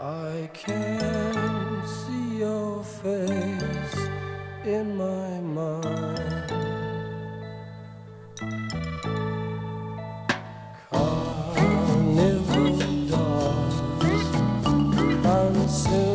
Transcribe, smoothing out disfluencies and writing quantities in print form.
I can see your face in my mind. Carnival dogs consume